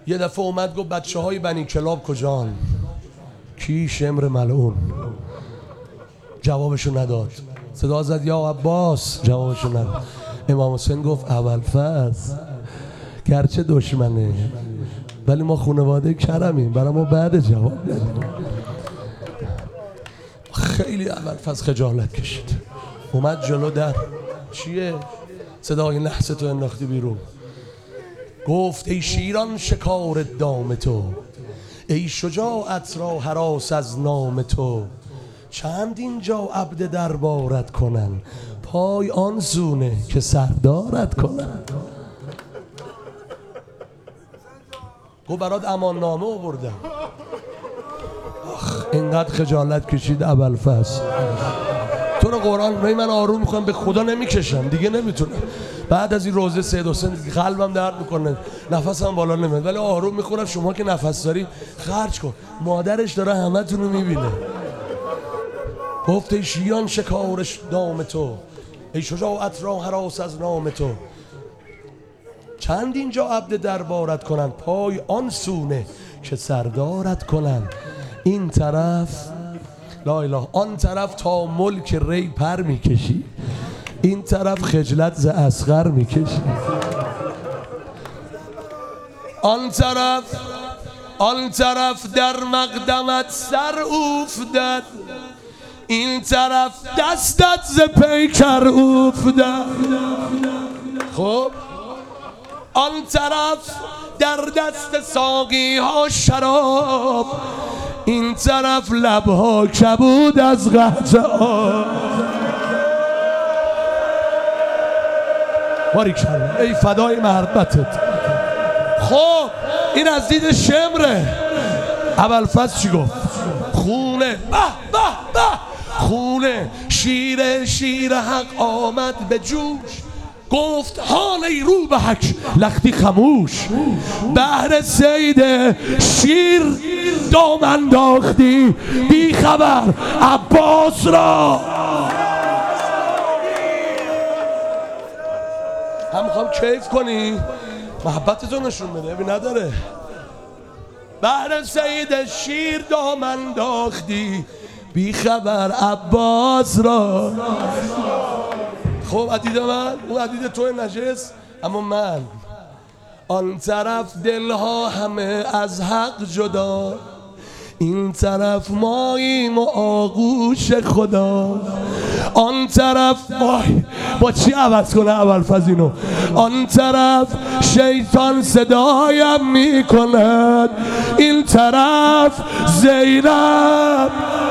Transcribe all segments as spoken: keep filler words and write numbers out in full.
یه دفعه اومد گفت بچه های بنی کلاب کجان؟ کی؟ شمر ملعون. جوابشو نداد. صدا زد یا عباس، جوابشو نداد. امام حسین گفت ابوالفضل گرچه دشمنه ولی ما خانواده کرمیم، برای ما بعد جواب ندیم. خیلی ابوالفضل خجالت کشید، اومد جلو در. چیه؟ صدای نحس تو انداختی بیرون. گفت ای شیران شکار دام تو، ای شجاعت را هراس از نام تو، چند اینجا عبد دربارت کنن، پای آن زونه که سردارت کنن. گفت برات امان نامه آوردم. آخ اینقدر خجالت کشید ابوالفضل. تو رو قرآن من آروم میکنم، به خدا نمیکشم دیگه، نمیتونم. بعد از این روزه سید حسین قلبم درد میکنه، نفسم بالا نمیاد، ولی آروم میخورم. شما که نفس داری خرج کن، مادرش داره همه تونو میبینه. گفت ای شیران شکارش دام تو، ای شجاعت را هراس از نام تو، چند اینجا عبد دربارت کنن، پای آن سونه که سردارت کنن. این طرف لا اله، آن طرف تا ملک ری پر میکشی، این طرف خجلت ز اصغر میکشی. آن طرف آن طرف در مقدمت سر اوفتد، این طرف دستت ز پیکر اوفتد. خب آن طرف در دست ساقی ها شراب، این طرف لبها کبود از قحط آب. باریکلا ای فدای محبتت. خب این از دید شمره. ابوالفضل چی گفت؟ خونه به به به، خونه شیر شیر حق آمد به جوش. گفت حال ای رو به حک لختی خموش، بهر سید شیر دام انداختی، بی خبر عباس را. هم میخوام کیف کنی، محبتتو نشون بده، ببین نداره. بهر سید شیر دام انداختی، بی خبر عباس را. خب عدید من، اون عدید توی نجس، اما من. آن طرف دلها همه از حق جدا، این طرف ماییم و آغوش خدا. آن طرف مای با چی عوض کنه ابوالفضل اینو؟ آن طرف شیطان صدایم میکند، این طرف زینب.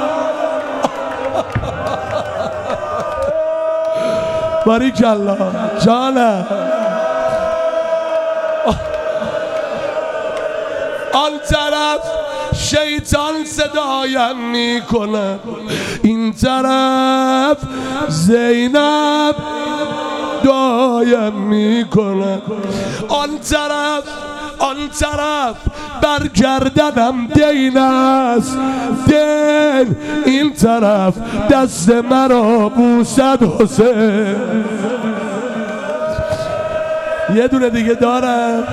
باریکالله جانم. آن طرف شیطان صدایم میکنه، این طرف زینب دایم میکنه. آن طرف آن طرف برگردنم دین است دین، این طرف دست مرا بوسد حسین. یه دونه دیگه دارم،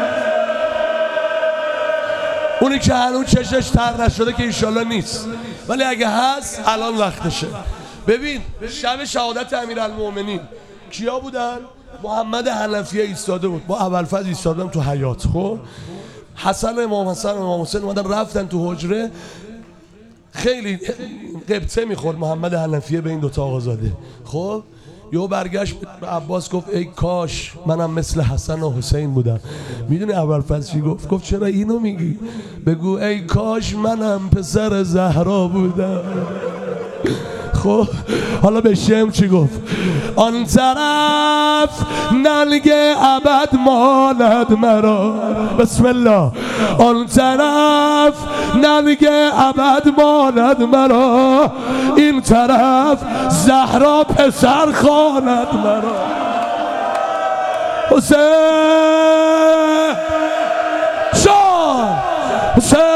اونی که هنوز چشش تر نشده که انشالله نیست، ولی اگه هست الان وقتشه. ببین شب شهادت امیرالمومنین کیا بودن؟ محمد حنفیه ایستاده بود، با ابوالفضل ایستادن تو حیاط. خب حسن امام حسن امام حسین اومدن رفتن تو حجره، خیلی قبطه میخورد محمد حنفیه به این دوتا آقازاده. خب یهو برگشت به عباس گفت ای کاش منم مثل حسن و حسین بودم. میدونی ابوالفضل چی گفت؟ گفت چرا اینو میگی؟ بگو ای کاش منم پسر زهرا بودم. خب حالا به شم چی گفت؟ آن طرف نلگ ابد ماند مرا، بسم الله. آن طرف نلگ ابد ماند مرا، این طرف زهرا پسر خواند مرا. حسین شاه حسین